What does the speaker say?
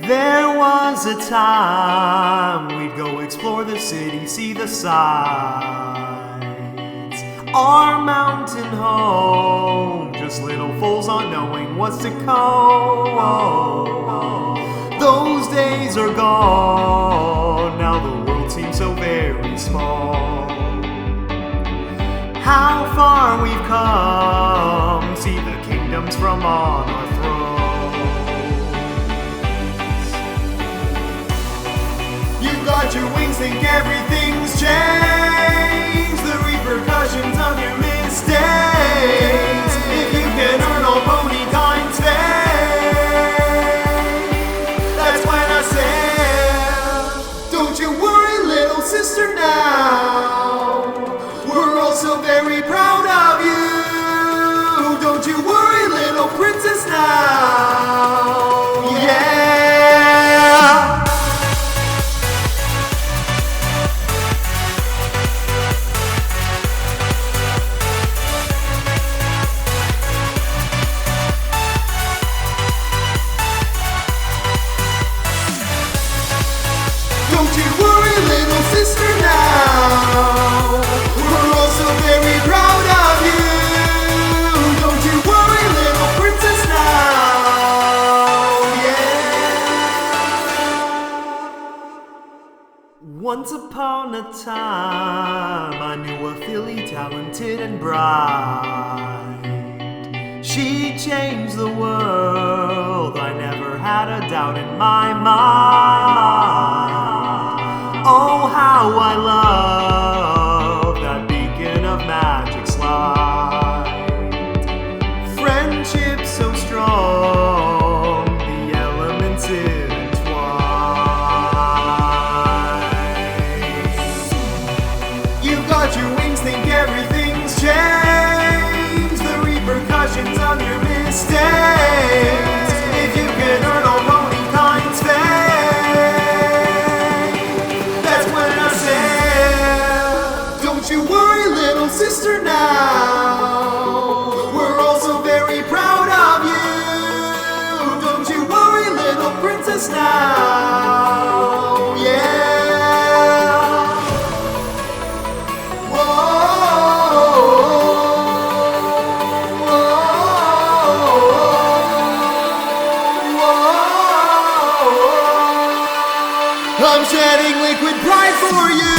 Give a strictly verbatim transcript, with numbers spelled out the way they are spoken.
There was a time we'd go explore the city, see the sights. Our mountain home, just little fools on knowing what's to come. Those days are gone, now the world seems so very small. How far we've come, see the kingdoms from on our thrones. You've got your wings, think everything's changed. The repercussions of your mistakes. If you can earn all pony times fame, that's when I say, don't you worry, little sister, now. We're all so very proud of you. Don't you worry, little princess, now. Yeah. Don't you worry, little sister, now. We're all so very proud of you. Don't you worry, little princess, now. Yeah. Once upon a time, I knew a filly talented and bright. She changed the world, I never had a doubt in my mind. Oh, how I love that beacon of magic's light. Friendship so strong, the elements intertwine. You've got your wings, think everything's changed. The repercussions of your mistakes. If you can earn all pony kind's fame, that's when I say, don't you worry, little sister, now. We're all so very proud of you. Don't you worry, little princess, now. Yeah. I'm shedding liquid pride for you.